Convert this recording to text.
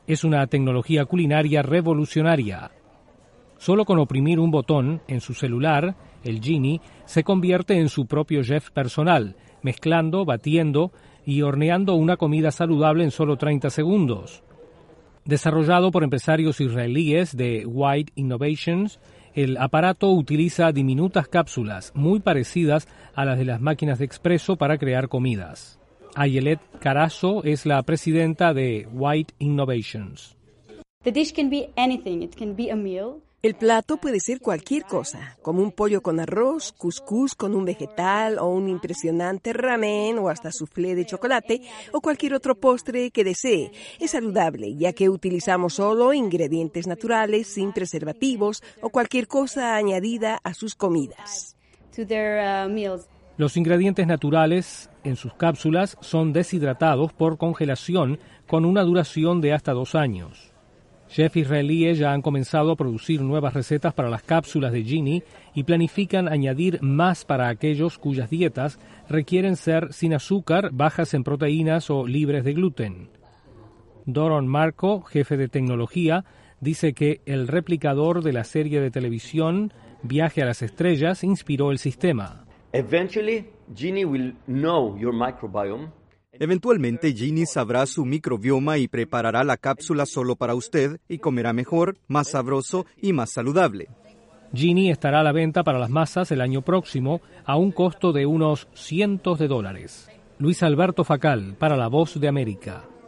Es una tecnología culinaria revolucionaria. Solo con oprimir un botón en su celular, el Genie se convierte en su propio chef personal, mezclando, batiendo y horneando una comida saludable en solo 30 segundos. Desarrollado por empresarios israelíes de White Innovations, el aparato utiliza diminutas cápsulas muy parecidas a las de las máquinas de expreso para crear comidas. Ayelet Carazo es la presidenta de White Innovations. The dish can be anything. It can be a meal. El plato puede ser cualquier cosa, como un pollo con arroz, cuscús con un vegetal o un impresionante ramen o hasta soufflé de chocolate o cualquier otro postre que desee. Es saludable ya que utilizamos solo ingredientes naturales, sin preservativos o cualquier cosa añadida a sus comidas. To their meals. Los ingredientes naturales en sus cápsulas son deshidratados por congelación con una duración de hasta 2 años. Chefs israelíes ya han comenzado a producir nuevas recetas para las cápsulas de Genie y planifican añadir más para aquellos cuyas dietas requieren ser sin azúcar, bajas en proteínas o libres de gluten. Doron Marco, jefe de tecnología, dice que el replicador de la serie de televisión Viaje a las Estrellas inspiró el sistema. Eventualmente, Genie sabrá su microbioma y preparará la cápsula solo para usted y comerá mejor, más sabroso y más saludable. Genie estará a la venta para las masas el año próximo a un costo de unos $cientos. Luis Alberto Facal, para La Voz de América.